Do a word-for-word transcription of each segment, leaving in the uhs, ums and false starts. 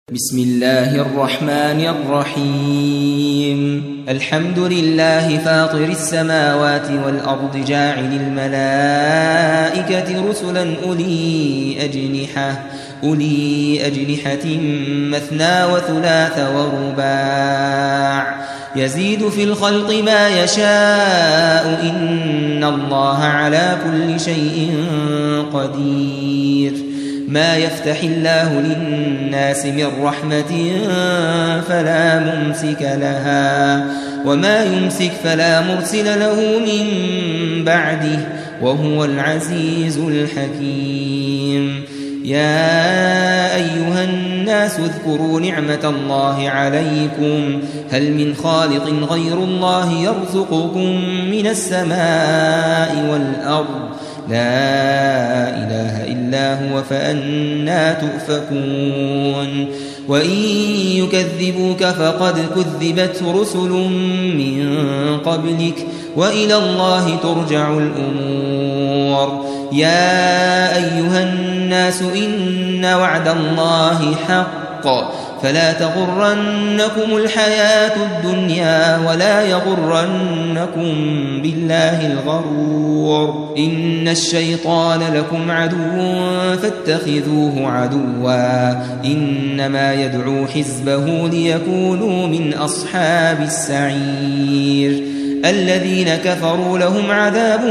بسم الله الرحمن الرحيم الحمد لله فاطر السماوات والأرض جاعل الملائكة رسلا أولي أجنحة أولي أجنحة مثنى وثلاث ورباع يزيد في الخلق ما يشاء إن الله على كل شيء قدير ما يفتح الله للناس من رحمة فلا ممسك لها وما يمسك فلا مرسل له من بعده وهو العزيز الحكيم يا أيها الناس اذكروا نعمة الله عليكم هل من خالق غير الله يرزقكم من السماء والأرض لا إله إلا هو فأنى تؤفكون وإن يكذبوك فقد كذبت رسل من قبلك وإلى الله ترجع الأمور يا أيها الناس إن وعد الله حق فلا تغرنكم الحياة الدنيا ولا يغرنكم بالله الغرور إن الشيطان لكم عدو فاتخذوه عدوا إنما يدعو حزبه ليكونوا من أصحاب السعير الذين كفروا لهم عذاب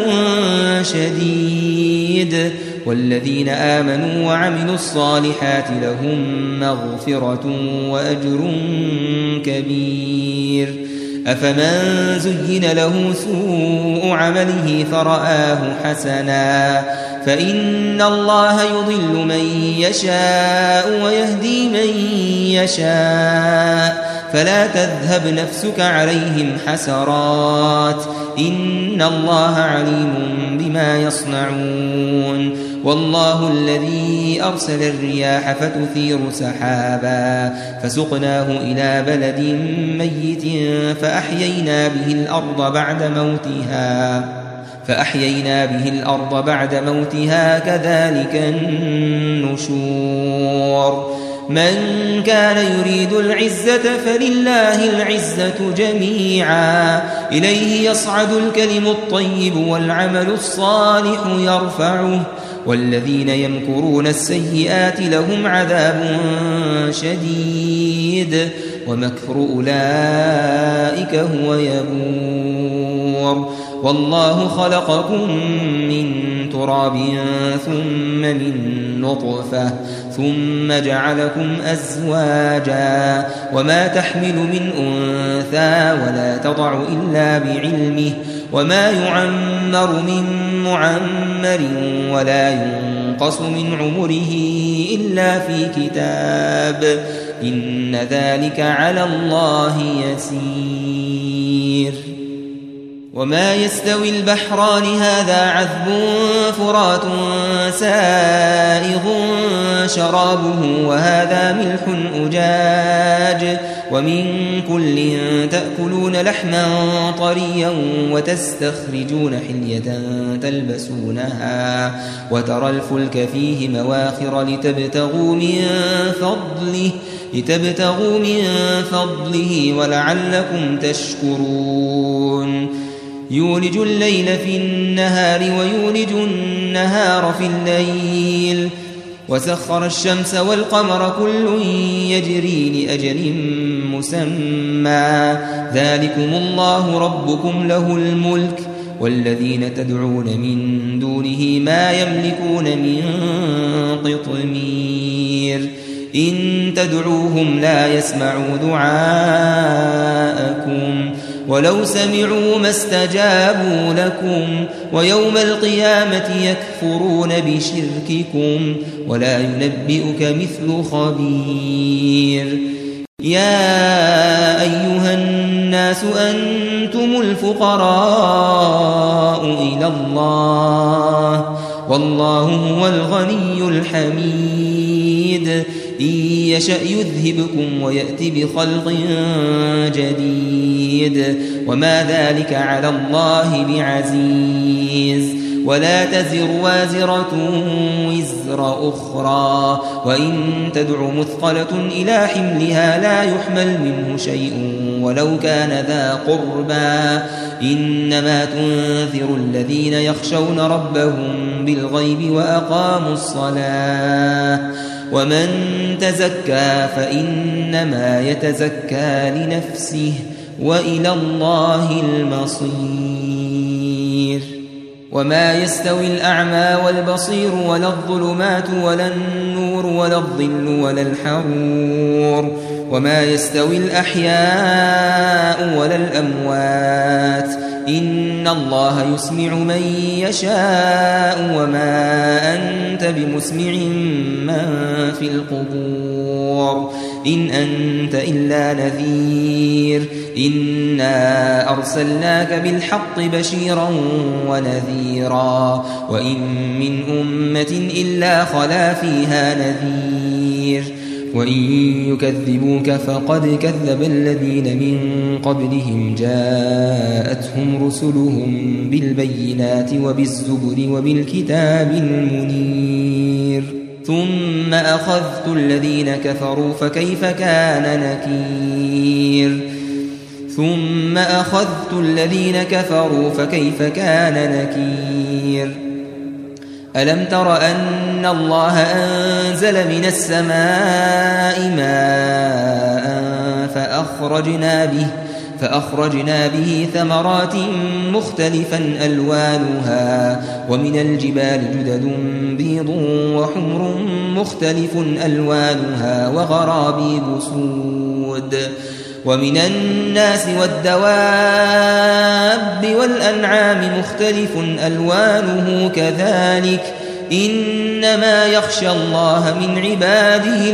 شديد والذين آمنوا وعملوا الصالحات لهم مغفرة وأجر كبير أفمن زين له سوء عمله فرآه حسنا فإن الله يضل من يشاء ويهدي من يشاء فلا تذهب نفسك عليهم حسرات إن الله عليم بما يصنعون والله الذي أرسل الرياح فتثير سحابا فسقناه إلى بلد ميت فأحيينا به الأرض بعد موتها فأحيينا به الأرض بعد موتها كذلك النشور من كان يريد العزة فلله العزة جميعا إليه يصعد الكلم الطيب والعمل الصالح يرفعه والذين يمكرون السيئات لهم عذاب شديد ومكر أولئك هو يبور والله خلقكم من تراب ثم من نطفة ثم جعلكم أزواجا وما تحمل من أنثى ولا تضع إلا بعلمه وما يعمر من معمر ولا ينقص من عمره إلا في كتاب إن ذلك على الله يسير وما يستوي البحران هذا عذب فرات سائغ شرابه وهذا ملح أجاج ومن كل تأكلون لحما طريا وتستخرجون حلية تلبسونها وترى الفلك فيه مواخر لتبتغوا من فضله لتبتغوا من فضله ولعلكم تشكرون يولج الليل في النهار ويولج النهار في الليل وسخر الشمس والقمر كل يجري لأجل مسمى ذلكم الله ربكم له الملك والذين تدعون من دونه ما يملكون من قطمير إن تدعوهم لا يسمعوا دعاءكم ولو سمعوا ما استجابوا لكم ويوم القيامة يكفرون بشرككم ولا ينبئك مثل خبير يا أيها الناس أنتم الفقراء إلى الله والله هو الغني الحميد إن يشأ يذهبكم ويأتي بخلق جديد وما ذلك على الله بعزيز ولا تزر وازرة وزر أخرى وإن تدع مثقلة إلى حملها لا يحمل منه شيء ولو كان ذا قربى إنما تنذر الذين يخشون ربهم بالغيب وأقاموا الصلاة ومن تزكى فإنما يتزكى لنفسه وإلى الله المصير وما يستوي الأعمى والبصير ولا الظلمات ولا النور ولا الظل ولا الحرور وما يستوي الأحياء ولا الأموات إن الله يسمع من يشاء وما أنت بمسمع من في القبور إن أنت إلا نذير إنا أرسلناك بالحق بشيرا ونذيرا وإن من أمة إلا خلا فيها نذير وإن يكذبوك فقد كذب الذين من قبلهم جاءتهم رسلهم بالبينات وبالزبر وبالكتاب المنير ثم أخذت الذين كفروا فكيف كان نكير ثم أخذت الذين كفروا فكيف كان نكير ألم تر أن الله أنزل من السماء ماء فأخرجنا به فأخرجنا به ثمرات مختلفا ألوانها ومن الجبال جدد بيض وحمر مختلف ألوانها وغرابيب سود ومن الناس والدواب والأنعام مختلف ألوانه كذلك إنما يخشى الله من عباده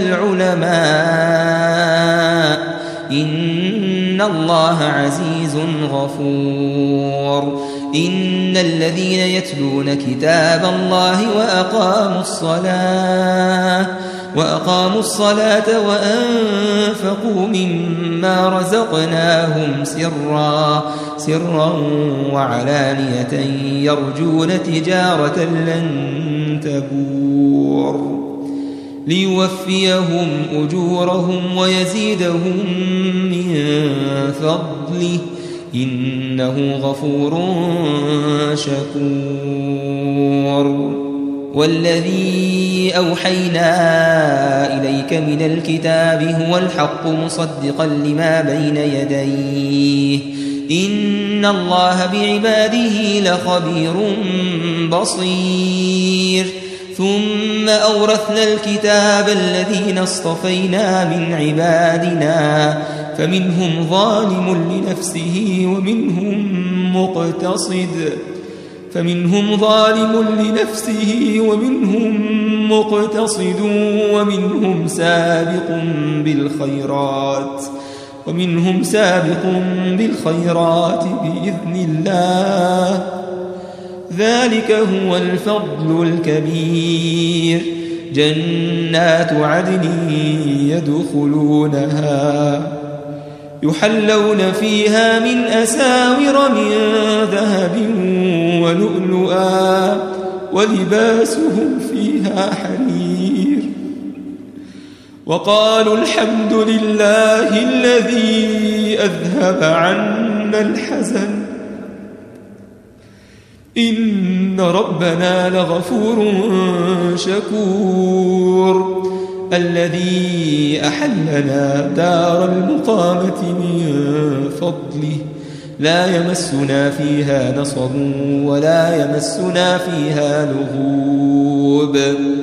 العلماء إن الله عزيز غفور إن الذين يتلون كتاب الله وأقاموا الصلاة وأقاموا الصلاة وأنفقوا مما رزقناهم سرا سرا وعلانية يرجون تجارة لن تبور ليوفيهم أجورهم ويزيدهم من فضله إنه غفور شكور والذي أوحينا إليك من الكتاب هو الحق مصدقا لما بين يديه إن الله بعباده لخبير بصير ثم أورثنا الكتاب الذين اصطفينا من عبادنا فمنهم ظالم لنفسه ومنهم مقتصد فمنهم ظالم لنفسه ومنهم مقتصد ومنهم سابق بالخيرات ومنهم سابق بالخيرات بإذن الله ذلك هو الفضل الكبير جنات عدن يدخلونها يحلون فيها من أساور من ذهب ولؤلؤا ولباسهم فيها حرير وقالوا الحمد لله الذي أذهب عنا الحزن إن ربنا لغفور شكور الذي أحلنا دار المقامة من فضله لا يمسنا فيها نصب ولا يمسنا فيها لغوب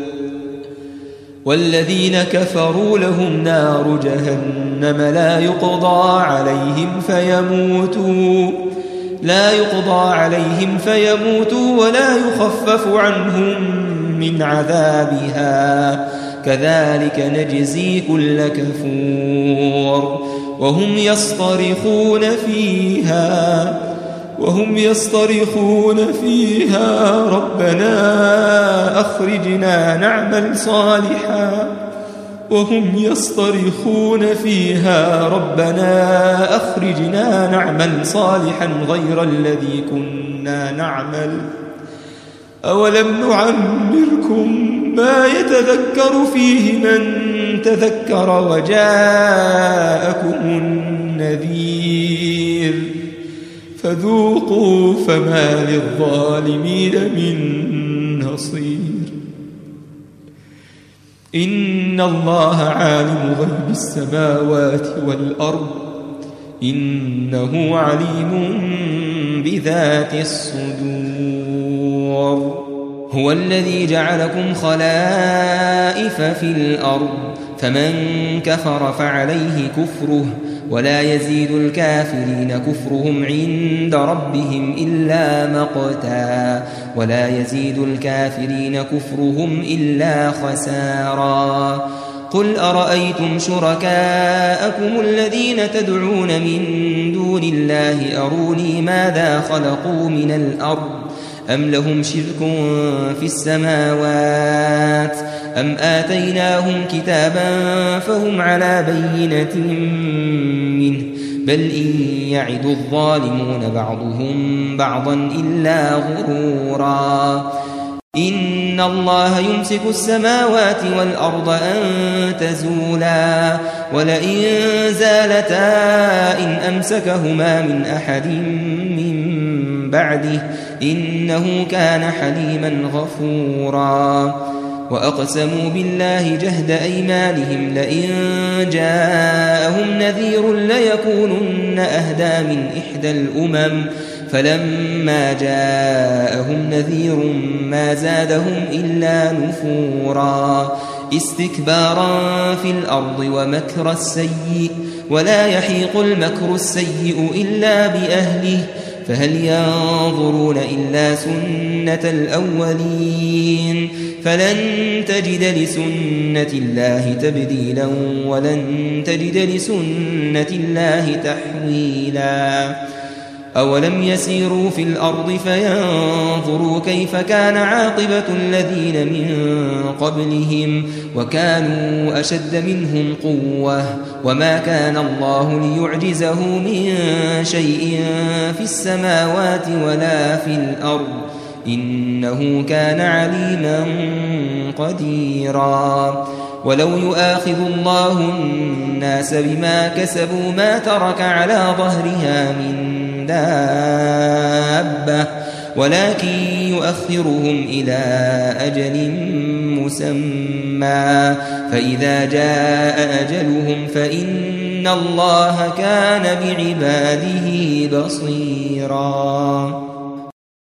والذين كفروا لهم نار جهنم لا يقضى عليهم فيموتوا لا يقضى عليهم فيموتوا ولا يخفف عنهم من عذابها كذلك نجزي كل كفور وهم يصطرخون فيها وهم يصطرخون فيها ربنا أخرجنا نعمل صالحا وهم يصطرخون فيها ربنا أخرجنا نعمل صالحا غير الذي كنا نعمل أولم نعمركم ما يتذكر فيه من تذكر وجاءكم النذير فذوقوا فما للظالمين من نصير إن الله عالم غيب السماوات والأرض إنه عليم بذات الصدور هو الذي جعلكم خلائف في الأرض فمن كفر فعليه كفره ولا يزيد الكافرين كفرهم عند ربهم إلا مقتا ولا يزيد الكافرين كفرهم إلا خسارا قل أرأيتم شركاءكم الذين تدعون من دون الله أروني ماذا خلقوا من الأرض أم لهم شرك في السماوات أم آتيناهم كتابا فهم على بينة منه بل إن يعد الظالمون بعضهم بعضا إلا غرورا إن الله يمسك السماوات والأرض أن تزولا ولئن زالتا إن أمسكهما من أحد من بعده إنه كان حليما غفورا وأقسموا بالله جهد أيمانهم لئن جاءهم نذير ليكونن أهدى من إحدى الأمم فلما جاءهم نذير ما زادهم إلا نفورا استكبارا في الأرض ومكر السيء ولا يحيق المكر السيء إلا بأهله فهل ينظرون إلا سنة الأولين فلن تجد لسنة الله تبديلا ولن تجد لسنة الله تحويلا أولم يسيروا في الأرض فينظروا كيف كان عاقبة الذين من قبلهم وكانوا أشد منهم قوة وما كان الله ليعجزه من شيء في السماوات ولا في الأرض إنه كان عليما قديرا ولو يؤاخذ الله الناس بما كسبوا ما ترك على ظهرها من دابة ولكن يؤخرهم إلى أجل مسمى فإذا جاء أجلهم فإن الله كان بعباده بصيرا.